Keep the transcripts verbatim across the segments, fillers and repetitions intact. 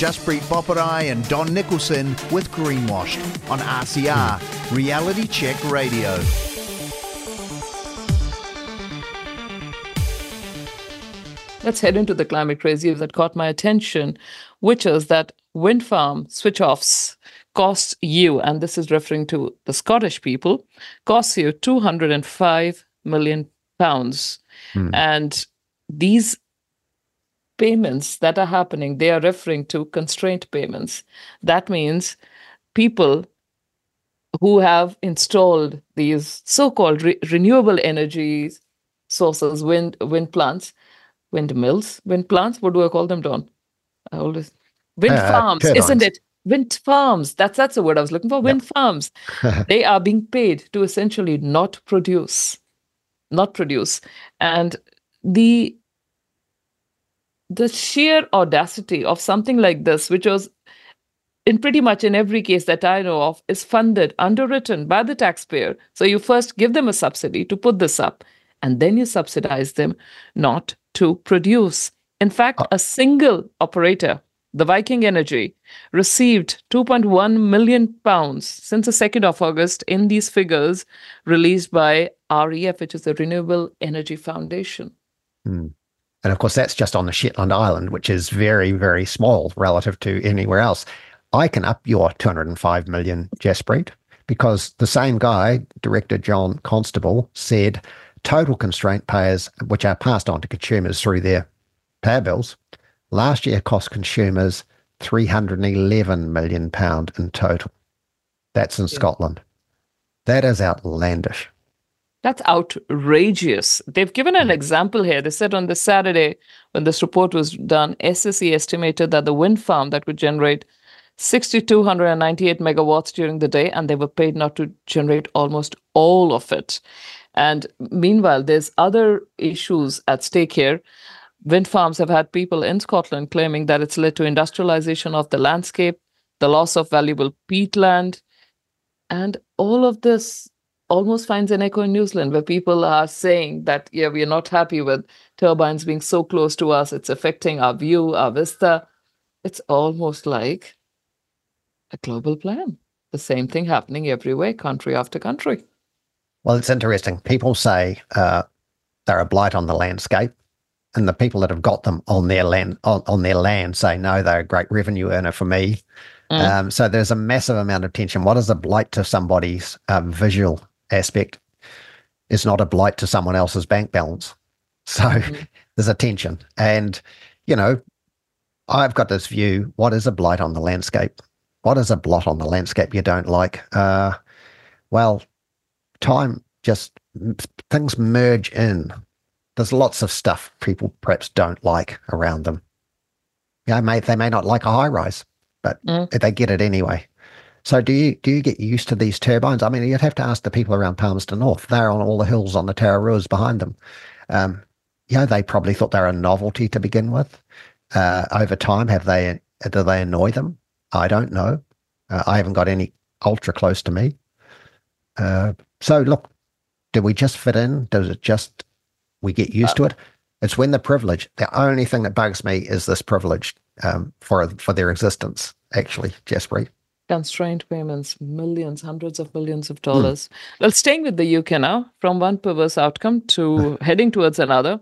Jaspreet Boparai and Don Nicholson with Greenwashed on R C R, Reality Check Radio. Let's head into the climate crazy that caught my attention, which is that wind farm switch-offs cost you, and this is referring to the Scottish people, costs you two hundred five million pounds. Hmm. And these payments that are happening, they are referring to constraint payments. That means people who have installed these so-called re- renewable energy sources, wind wind plants, windmills, wind plants, what do I call them, Don? I always wind uh, farms, turbines. Isn't it? Wind farms. That's that's the word I was looking for. Wind yep. farms. They are being paid to essentially not produce, not produce, and the the sheer audacity of something like this, which was in pretty much in every case that I know of, is funded, underwritten by the taxpayer. So you first give them a subsidy to put this up, and then you subsidize them not to produce. In fact, a single operator, the Viking Energy, received two point one million pounds since the second of August in these figures released by R E F, which is the Renewable Energy Foundation. Hmm. And of course, that's just on the Shetland Island, which is very, very small relative to anywhere else. I can up your two hundred five million, Jaspreet, because the same guy, Director John Constable, said total constraint payers, which are passed on to consumers through their power bills, last year cost consumers three hundred eleven million pounds in total. That's in yeah. Scotland. That is outlandish. That's outrageous. They've given an example here. They said on the Saturday, when this report was done, S S E estimated that the wind farm that would generate six thousand two hundred ninety-eight megawatts during the day, and they were paid not to generate almost all of it. And meanwhile, there's other issues at stake here. Wind farms have had people in Scotland claiming that it's led to industrialization of the landscape, the loss of valuable peatland, and all of this almost finds an echo in New Zealand, where people are saying that, yeah, we are not happy with turbines being so close to us. It's affecting our view, our vista. It's almost like a global plan. The same thing happening everywhere, country after country. Well, it's interesting. People say uh, they're a blight on the landscape, and the people that have got them on their land on, on their land say, no, they're a great revenue earner for me. Mm. Um, so there's a massive amount of tension. What is a blight to somebody's um, visual aspect is not a blight to someone else's bank balance. So mm. there's a tension. And, you know, I've got this view, what is a blight on the landscape? What is a blot on the landscape you don't like? Uh, well, time just, things merge in. There's lots of stuff people perhaps don't like around them. Yeah, may, they may not like a high rise, but mm. they get it anyway. So do you do you get used to these turbines? I mean, you'd have to ask the people around Palmerston North. They're on all the hills on the Tararuas behind them. Um, yeah, they probably thought they were a novelty to begin with. Uh, over time, have they do they annoy them? I don't know. Uh, I haven't got any ultra close to me. Uh, so look, do we just fit in? Does it just we get used uh, to it? It's when the privilege. The only thing that bugs me is this privilege um, for for their existence. Actually, Jaspreet. Constraint payments, millions, hundreds of millions of dollars. Mm. Well, staying with the U K now, from one perverse outcome to heading towards another,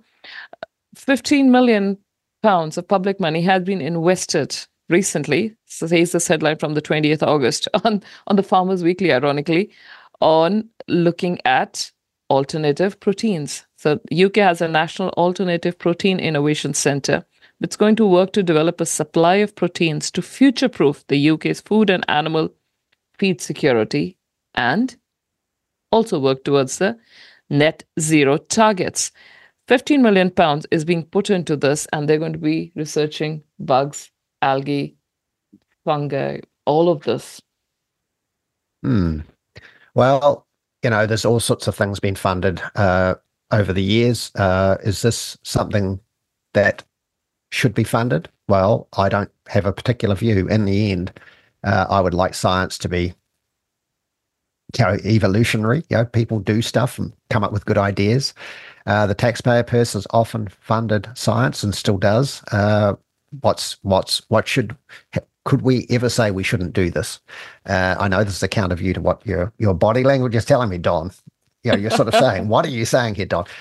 fifteen million pounds of public money has been invested recently, so says this headline from the twentieth of August, on, on the Farmers Weekly, ironically, on looking at alternative proteins. So U K has a National Alternative Protein Innovation Centre. It's going to work to develop a supply of proteins to future-proof the U K's food and animal feed security, and also work towards the net zero targets. fifteen million pounds is being put into this, and they're going to be researching bugs, algae, fungi, all of this. Hmm. Well, you know, there's all sorts of things being funded uh, over the years. Uh, is this something that should be funded? Well, I don't have a particular view. In the end, uh, I would like science to be, you know, evolutionary. You know, people do stuff and come up with good ideas. Uh, the taxpayer purse has often funded science and still does. Uh, what's what's what should could we ever say we shouldn't do this? Uh, I know this is a counter view to what your your body language is telling me, Don. You know, you're sort of saying, what are you saying here, Don?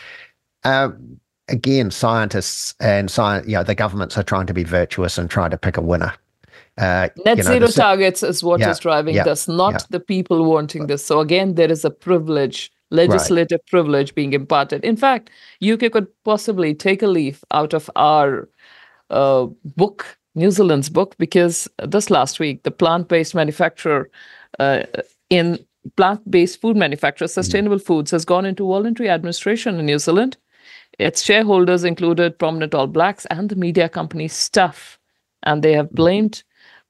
Um, again, scientists and science, you know, the governments are trying to be virtuous and trying to pick a winner. Uh, Net you know, zero the, targets is what yeah, is driving yeah, this, not yeah. the people wanting this. So again, there is a privilege, legislative right. privilege being imparted. In fact, U K could possibly take a leaf out of our uh, book, New Zealand's book, because this last week, the plant-based manufacturer uh, in plant-based food manufacturer, Sustainable mm. Foods, has gone into voluntary administration in New Zealand. Its shareholders included prominent All Blacks and the media company Stuff, and they have blamed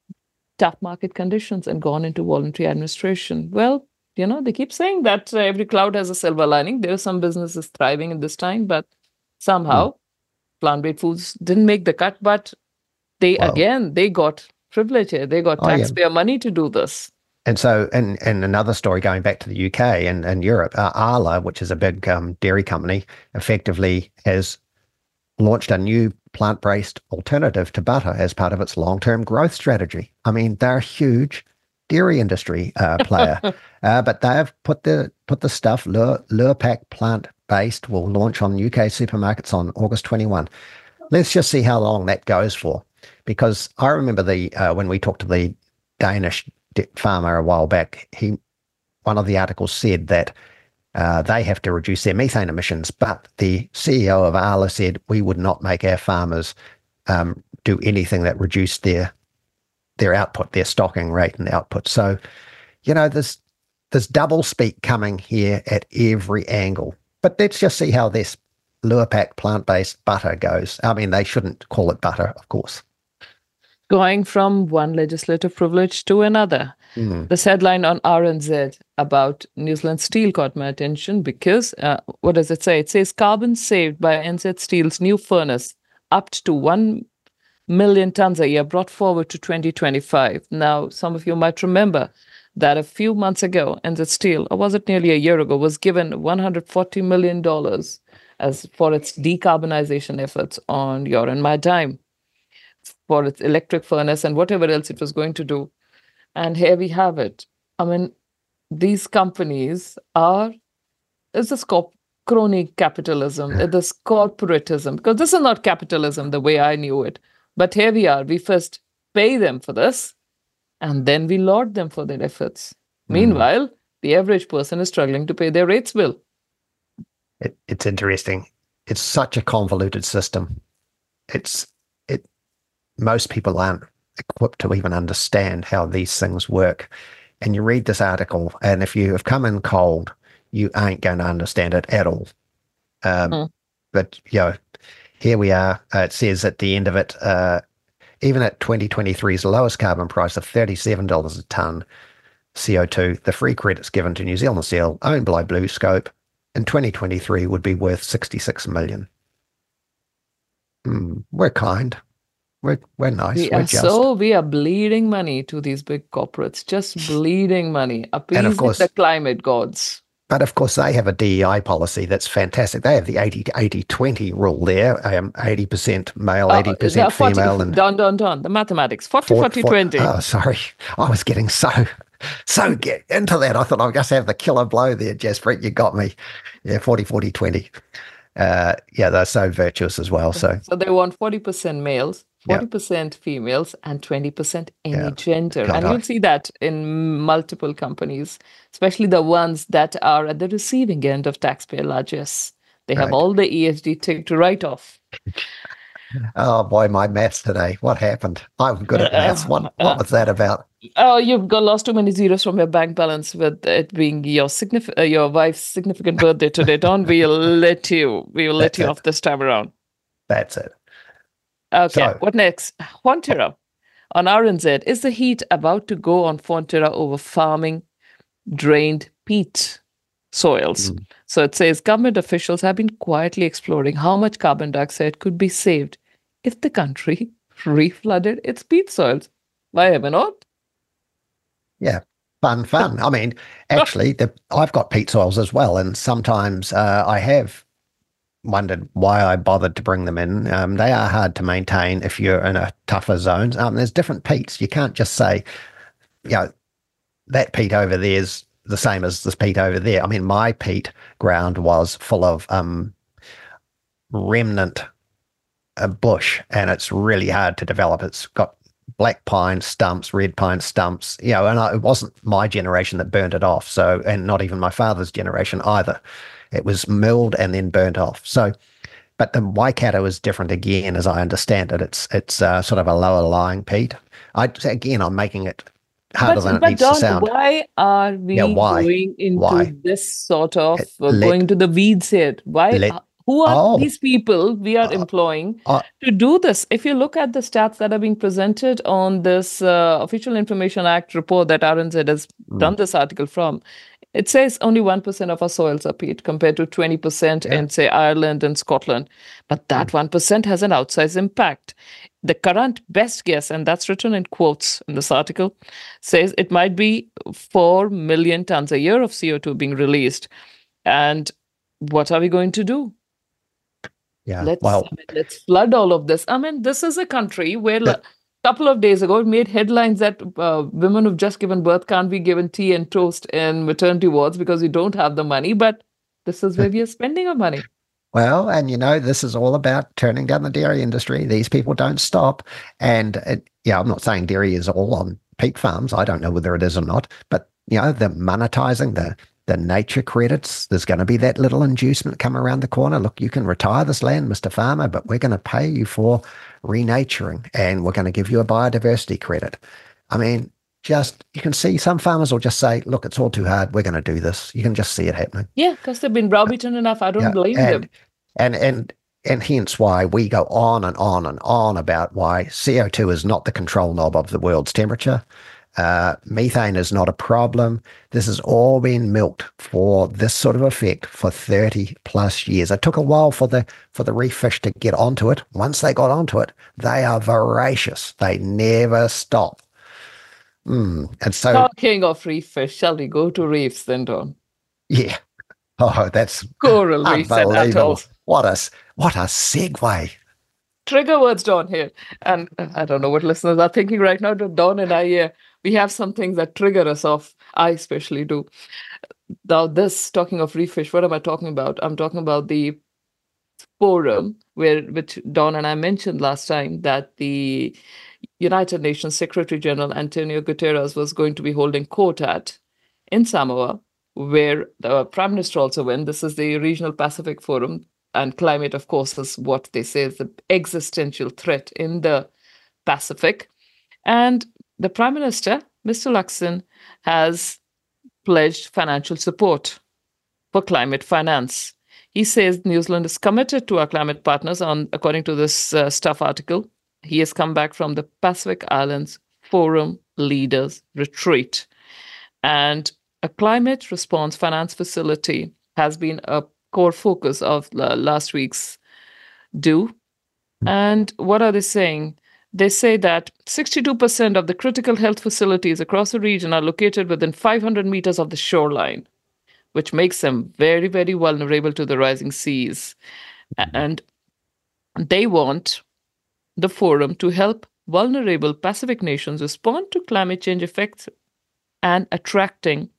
tough market conditions and gone into voluntary administration. Well, you know, they keep saying that uh, every cloud has a silver lining. There are some businesses thriving in this time, but somehow mm. plant-based foods didn't make the cut. But they, wow. again, they got privilege here. They got taxpayer oh, yeah. money to do this. And so, and, and another story going back to the U K and, and Europe, uh, Arla, which is a big um, dairy company, effectively has launched a new plant-based alternative to butter as part of its long-term growth strategy. I mean, they're a huge dairy industry uh, player, uh, but they have put the put the stuff. Lure, Lurepac plant-based will launch on U K supermarkets on August twenty-first. Let's just see how long that goes for, because I remember the uh, when we talked to the Danish farmer a while back, he one of the articles said that Uh, they have to reduce their methane emissions, but the C E O of Arla said we would not make our farmers um, do anything that reduced their their output, their stocking rate and output. So, you know, there's there's double speak coming here at every angle. But let's just see how this Lurepac plant-based butter goes. I mean, they shouldn't call it butter, of course. Going from one legislative privilege to another. Mm. This headline on R N Z about New Zealand Steel caught my attention because, uh, what does it say? It says carbon saved by N Z Steel's new furnace up to one million tons a year brought forward to twenty twenty-five. Now, some of you might remember that a few months ago, N Z Steel, or was it nearly a year ago, was given one hundred forty million dollars as for its decarbonization efforts on your and my dime, for its electric furnace and whatever else it was going to do. And here we have it. I mean, these companies are, it's this corp- crony capitalism, yeah. this corporatism, because this is not capitalism the way I knew it. But here we are. We first pay them for this, and then we laud them for their efforts. Mm. Meanwhile, the average person is struggling to pay their rates bill. It, it's interesting. It's such a convoluted system. It's it. Most people aren't equipped to even understand how these things work. And you read this article, and if you have come in cold, you ain't going to understand it at all. Um, mm. But, you know, here we are. Uh, it says at the end of it, uh, even at twenty twenty-three's lowest carbon price of thirty-seven dollars a tonne C O two, the free credits given to New Zealand Steel, owned by BlueScope, in twenty twenty-three would be worth sixty-six million dollars. Mm, we're kind. We're, we're nice. We we're are just. So we are bleeding money to these big corporates, just bleeding money, appeasing the climate gods. But of course, they have a D E I policy that's fantastic. They have the eighty eighty twenty rule there, um, eighty percent male, eighty percent uh, forty, female. And done, done, done. The mathematics, forty, forty, twenty. Oh, sorry. I was getting so, so get into that. I thought I'd just have the killer blow there, Jaspreet. You got me. Yeah, forty, forty, twenty. Uh, yeah, they're so virtuous as well. So, so they want forty percent males, forty percent yep. females, and twenty percent any yeah. gender. God, and you'll see that in multiple companies, especially the ones that are at the receiving end of taxpayer largesse. They have right. all the E S G ticked right off. Oh boy, my maths today. What happened? I'm good at maths. What, what was that about? Oh, you've got lost too many zeros from your bank balance with it being your significant, uh, your wife's significant birthday today. Don, we'll let you. We will let you it. off this time around. That's it. Okay, so, what next? Fonterra on R N Z. Is the heat about to go on Fonterra over farming drained peat soils? Mm. So it says government officials have been quietly exploring how much carbon dioxide could be saved if the country reflooded its peat soils. Why ever not? Yeah, fun, fun. I mean, actually, the, I've got peat soils as well, and sometimes uh, I have wondered why I bothered to bring them in. Um, they are hard to maintain if you're in a tougher zone. Um, there's different peats. You can't just say, you know, that peat over there is the same as this peat over there. I mean, my peat ground was full of um, remnant uh, bush, and it's really hard to develop. It's got black pine stumps, red pine stumps, you know, and I, it wasn't my generation that burnt it off. So, and not even my father's generation either. It was milled and then burnt off. So, but the Waikato is different again, as I understand it. It's it's uh, sort of a lower lying peat. I again, I'm making it harder But, than it but needs Don, to sound. why are we Yeah, why? going into Why? this sort of It- uh, let- going to the weeds here? Why? let- uh, who are Oh. these people we are Uh, employing uh, to do this? If you look at the stats that are being presented on this uh, Official Information Act report that R N Z has Mm. done this article from, it says only one percent of our soils are peat compared to twenty percent Yeah. in, say, Ireland and Scotland. But that one percent has an outsized impact. The current best guess, and that's written in quotes in this article, says it might be four million tons a year of C O two being released. And what are we going to do? yeah. Let's, well, I mean, let's flood all of this. I mean, this is a country where That- a couple of days ago it made headlines that uh, women who've just given birth can't be given tea and toast in maternity wards because we don't have the money. But this is where we are spending our money. Well, and you know, this is all about turning down the dairy industry. These people don't stop. And it, yeah, I'm not saying dairy is all on peat farms. I don't know whether it is or not. But, you know, they're monetizing the, the nature credits. There's going to be that little inducement come around the corner. Look, you can retire this land, Mister Farmer, but we're going to pay you for renaturing, and we're going to give you a biodiversity credit. I mean, just, you can see some farmers will just say, look, it's all too hard. We're going to do this. You can just see it happening. Yeah, because they've been browbeaten enough. I don't Yeah, blame and, them. And, and, and hence why we go on and on and on about why C O two is not the control knob of the world's temperature. Uh, methane is not a problem. This has all been milked for this sort of effect for thirty plus years. It took a while for the for the reef fish to get onto it. Once they got onto it, they are voracious. They never stop. Mm. And so, Talking of reef fish, shall we go to reefs then, Don? yeah. Oh, that's Coral reefs and unbelievable. atolls. What a, what a segue. Trigger words, Don, here. And uh, I don't know what listeners are thinking right now. Don and I, uh, we have some things that trigger us off. I especially do. Now, this, talking of reef fish, what am I talking about? I'm talking about the forum where, which Don and I mentioned last time, that the United Nations Secretary General Antonio Guterres was going to be holding court at in Samoa, where the Prime Minister also went. This is the Regional Pacific Forum, and climate, of course, is what they say is the existential threat in the Pacific. And the Prime Minister, Mister Luxon, has pledged financial support for climate finance. He says New Zealand is committed to our climate partners on, according to this uh, Stuff article. He has come back from the Pacific Islands Forum Leaders Retreat. And a climate response finance facility has been a core focus of uh, last week's do. And what are they saying? They say that sixty-two percent of the critical health facilities across the region are located within five hundred meters of the shoreline, which makes them very, very vulnerable to the rising seas. And they want the forum to help vulnerable Pacific nations respond to climate change effects and attracting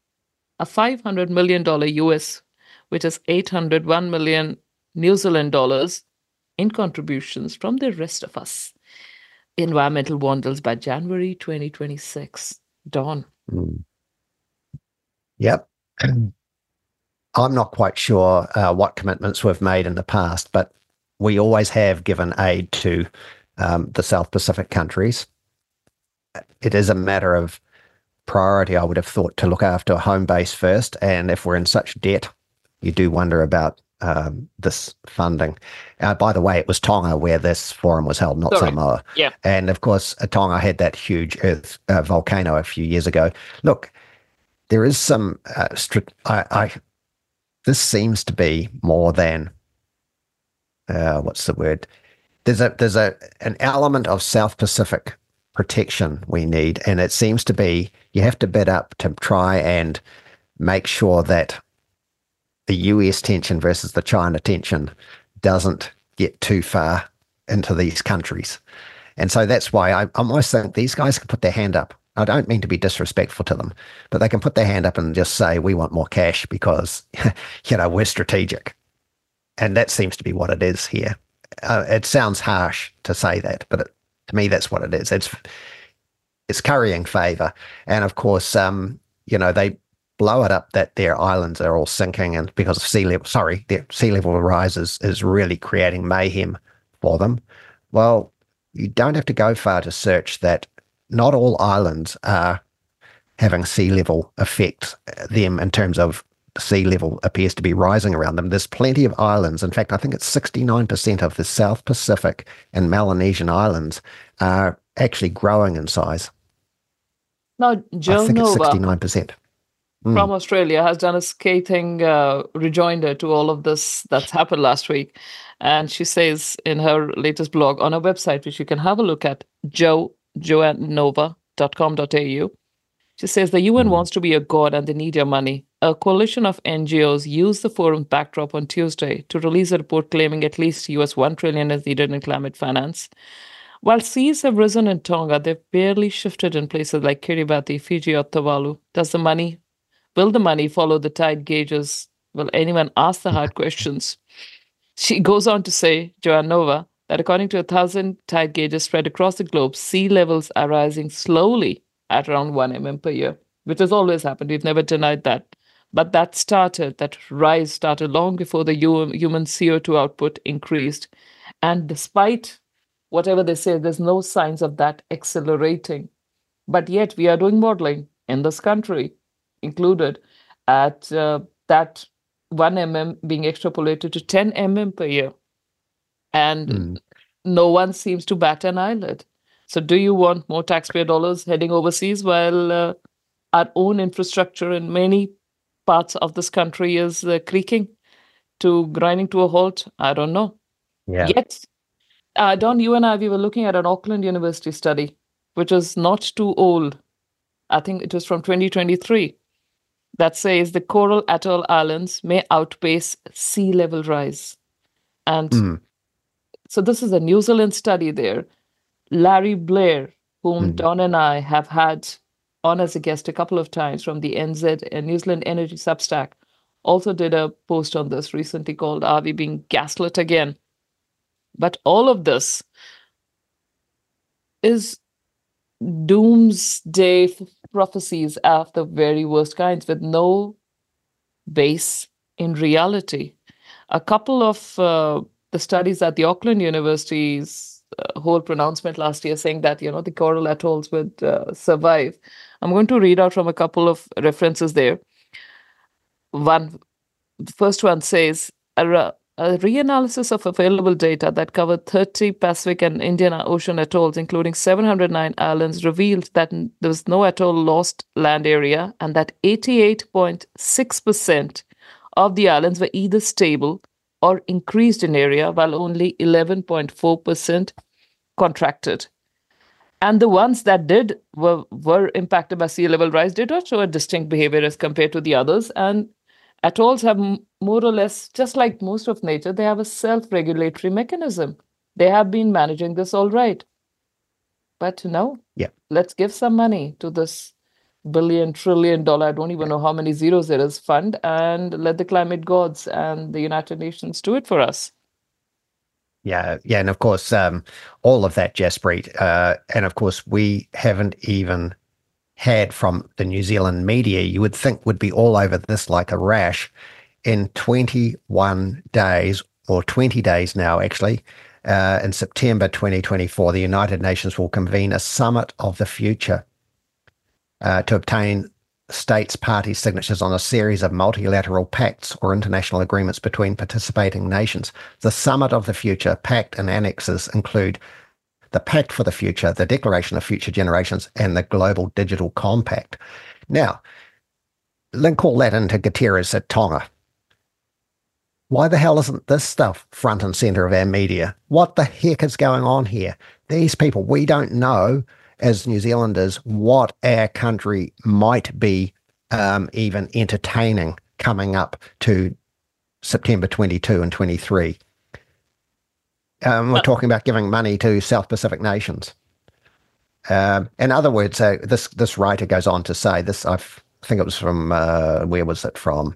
a five hundred million dollars U S, which is eight hundred one million New Zealand dollars in contributions from the rest of us. Environmental Wonders by January twenty twenty-six. Don. Mm. Yep. I'm not quite sure uh, what commitments we've made in the past, but we always have given aid to um, the South Pacific countries. It is a matter of priority, I would have thought, to look after home base first. And if we're in such debt, you do wonder about um, this funding. Uh, by the way, it was Tonga where this forum was held, not Sorry. Samoa. Yeah. And of course, uh, Tonga had that huge earth uh, volcano a few years ago. Look, there is some, uh, stri- I, I, this seems to be more than, uh, what's the word? There's a, there's a, an element of South Pacific protection we need. And it seems to be, you have to bid up to try and make sure that the U S tension versus the China tension doesn't get too far into these countries. And so that's why I, I almost think these guys can put their hand up. I don't mean to be disrespectful to them, but they can put their hand up and just say, we want more cash because, you know, we're strategic. And that seems to be what it is here. Uh, it sounds harsh to say that, but it, to me, that's what it is. It's it's currying favour. And of course, um, you know, they blow it up that their islands are all sinking, and because of sea level, sorry, their sea level rise is, is really creating mayhem for them. Well, you don't have to go far to search that not all islands are having sea level affect them in terms of sea level appears to be rising around them. There's plenty of islands. In fact, I think it's sixty-nine percent of the South Pacific and Melanesian islands are actually growing in size. Now, Joe I think Nova it's sixty-nine percent. Mm. from Australia has done a scathing uh, rejoinder to all of this that's happened last week. And she says in her latest blog on her website, which you can have a look at, joe joanne nova dot com dot a u, she says the U N mm. wants to be a god and they need your money. A coalition of N G Os used the forum's backdrop on Tuesday to release a report claiming at least U S one trillion dollars is needed in climate finance. While seas have risen in Tonga, they've barely shifted in places like Kiribati, Fiji, or Tuvalu. Does the money, will the money follow the tide gauges? Will anyone ask the hard questions? She goes on to say, Joanne Nova, that according to a thousand tide gauges spread across the globe, sea levels are rising slowly at around one millimeter per year, which has always happened. We've never denied that. But that started, that rise started long before the human C O two output increased. And despite whatever they say, there's no signs of that accelerating. But yet we are doing modeling in this country, included, at uh, that one millimeter being extrapolated to ten millimeters per year. And mm. no one seems to bat an eyelid. So do you want more taxpayer dollars heading overseas while uh, our own infrastructure in many parts of this country is uh, creaking to grinding to a halt? I don't know. Yeah. Yet, uh, Don, you and I, we were looking at an Auckland University study, which is not too old. I think it was from twenty twenty-three, that says the Coral Atoll Islands may outpace sea level rise. And mm. so this is a New Zealand study there. Larry Blair, whom mm. Don and I have had on as a guest a couple of times from the N Z and New Zealand Energy Substack, also did a post on this recently called Are We Being Gaslit Again? But all of this is doomsday prophecies of the very worst kinds with no base in reality. A couple of uh, the studies at the Auckland University's uh, whole pronouncement last year saying that, you know, the coral atolls would uh, survive. I'm going to read out from a couple of references there. One, the first one says, a, a reanalysis of available data that covered thirty Pacific and Indian Ocean atolls, including seven hundred nine islands, revealed that there was no atoll lost land area and that eighty-eight point six percent of the islands were either stable or increased in area, while only eleven point four percent contracted. And the ones that did were, were impacted by sea level rise did not show a distinct behavior as compared to the others. And atolls have more or less, just like most of nature, they have a self-regulatory mechanism. They have been managing this all right. But no, yeah. Let's give some money to this billion, trillion dollar, I don't even know how many zeros there is, fund, and let the climate gods and the United Nations do it for us. Yeah, yeah, and of course, um, all of that, Jaspreet, uh, and of course, we haven't even had from the New Zealand media, you would think would be all over this like a rash. In twenty-one days, or twenty days now, actually, uh, in September twenty twenty-four, the United Nations will convene a summit of the future uh, to obtain states' party signatures on a series of multilateral pacts or international agreements between participating nations. The Summit of the Future pact and annexes include the Pact for the Future, the Declaration of Future Generations, and the Global Digital Compact. Now, link all that into Guterres at Tonga. Why the hell isn't this stuff front and center of our media? What the heck is going on here? These people, we don't know as New Zealanders what our country might be um, even entertaining coming up to September twenty-two and twenty-three. Um, we're talking about giving money to South Pacific nations. Um, in other words, uh, this this writer goes on to say this. I've, I think it was from uh, where was it from?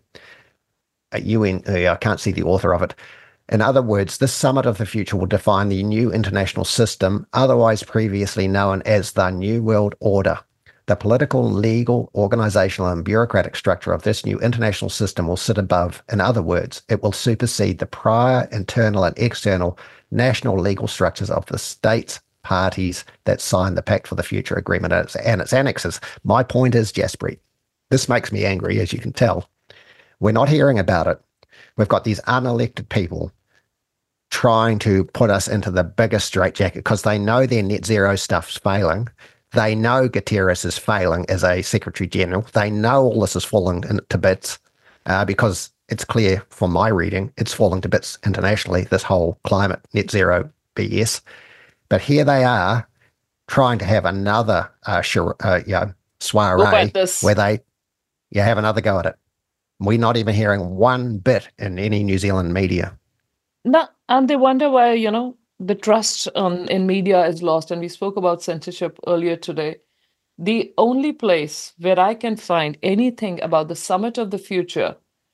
A U N. Uh, I can't see the author of it. In other words, this summit of the future will define the new international system, otherwise previously known as the New World Order. The political, legal, organizational, and bureaucratic structure of this new international system will sit above. In other words, it will supersede the prior internal and external national legal structures of the states, parties that signed the Pact for the Future Agreement and its, and its annexes. My point is, Jaspreet, this makes me angry, as you can tell. We're not hearing about it. We've got these unelected people trying to put us into the biggest straitjacket because they know their net zero stuff's failing. They know Guterres is failing as a Secretary General. They know all this is falling to bits uh, because it's clear from my reading, it's falling to bits internationally, this whole climate net zero B S. But here they are trying to have another uh, sure, uh, you know, soiree where they you have another go at it. We're not even hearing one bit in any New Zealand media. No, and they wonder why, you know, the trust um, in media is lost. And we spoke about censorship earlier today. The only place where I can find anything about the Summit of the Future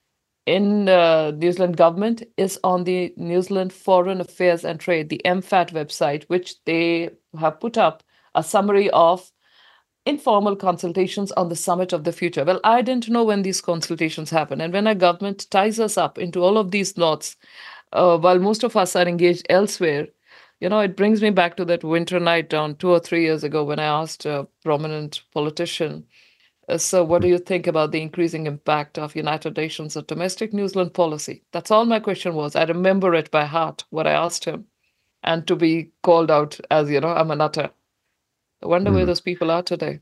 in uh, New Zealand government is on the New Zealand Foreign Affairs and Trade, the M FAT website, which they have put up a summary of informal consultations on the Summit of the Future. Well, I didn't know when these consultations happen. And when a government ties us up into all of these knots, uh, while most of us are engaged elsewhere, you know, it brings me back to that winter night down two or three years ago when I asked a prominent politician, uh, so what do you think about the increasing impact of United Nations of domestic New Zealand policy? That's all my question was. I remember it by heart, what I asked him. And to be called out as, you know, I'm a nutter. I wonder mm. where those people are today.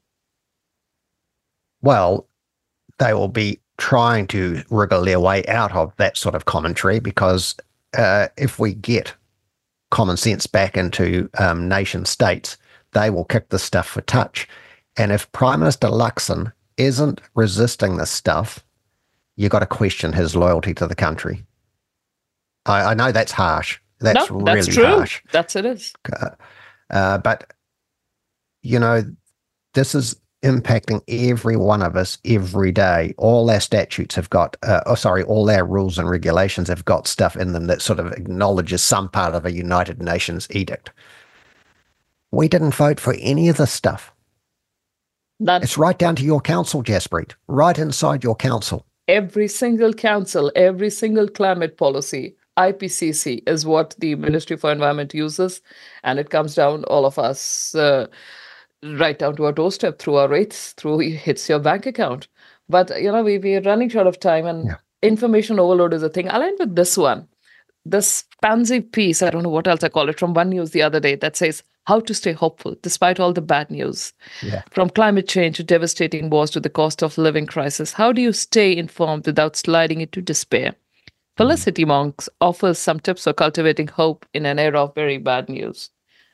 Well, they will be trying to wriggle their way out of that sort of commentary because uh, if we get common sense back into um, nation states, they will kick this stuff for touch. And if Prime Minister Luxon isn't resisting this stuff, you've got to question his loyalty to the country. I, I know that's harsh. That's no, really that's true. harsh. That's it is. Uh, uh, but, you know, this is impacting every one of us every day. All our statutes have got, uh, oh, sorry, all our rules and regulations have got stuff in them that sort of acknowledges some part of a United Nations edict. We didn't vote for any of this stuff. None. It's right down to your council, Jaspreet, right inside your council. Every single council, every single climate policy, I P C C is what the Ministry for Environment uses, and it comes down all of us uh, right down to our doorstep through our rates, through it hits your bank account. But, you know, we, we're running short of time, and yeah. information overload is a thing. I'll end with this one. This pansy piece, I don't know what else I call it, from One News the other day that says how to stay hopeful despite all the bad news. Yeah. From climate change to devastating wars to the cost of living crisis. How do you stay informed without sliding into despair? Felicity Monks offers some tips for cultivating hope in an era of very bad news.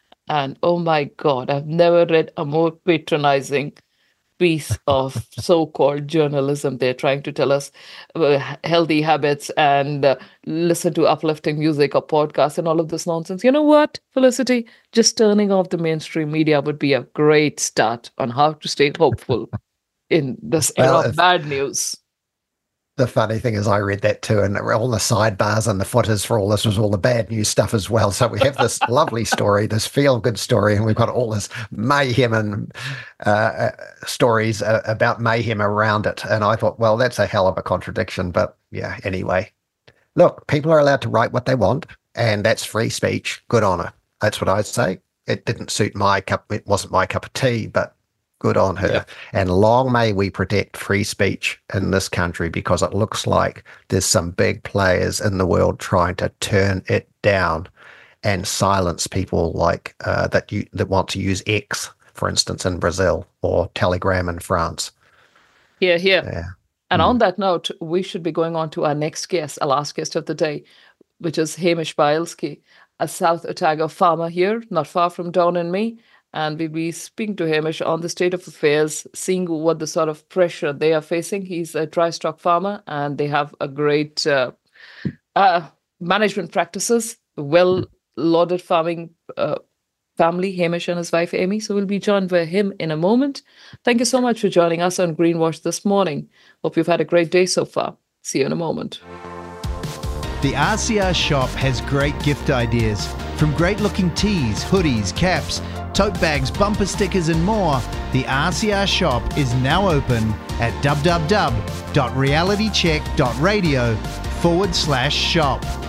And oh my God, I've never read a more patronizing piece of so-called journalism. They're trying to tell us uh, healthy habits and uh, listen to uplifting music or podcasts and all of this nonsense. You know what, Felicity? Just turning off the mainstream media would be a great start on how to stay hopeful in this era well, of bad news. The funny thing is I read that too, and all the sidebars and the footers for all this was all the bad news stuff as well. So we have this lovely story, this feel-good story, and we've got all this mayhem and uh, stories uh, about mayhem around it. And I thought, well, that's a hell of a contradiction. But yeah, anyway. Look, people are allowed to write what they want, and that's free speech. Good on her. That's what I'd say. It didn't suit my cup. It wasn't my cup of tea, but good on her. Yeah. And long may we protect free speech in this country, because it looks like there's some big players in the world trying to turn it down and silence people like uh, that you that want to use X, for instance, in Brazil, or Telegram in France. Here, here. Yeah. And mm. on that note, we should be going on to our next guest, our last guest of the day, which is Hamish Bielski, a South Otago farmer here, not far from Dawn and me. And we'll be speaking to Hamish on the state of affairs, seeing what the sort of pressure they are facing. He's a dry stock farmer, and they have a great uh, uh, management practices, well-lauded farming uh, family, Hamish and his wife, Amy. So we'll be joined by him in a moment. Thank you so much for joining us on Greenwash this morning. Hope you've had a great day so far. See you in a moment. The R C R shop has great gift ideas. From great-looking tees, hoodies, caps, tote bags, bumper stickers and more, the R C R shop is now open at www.realitycheck.radio forward slash shop.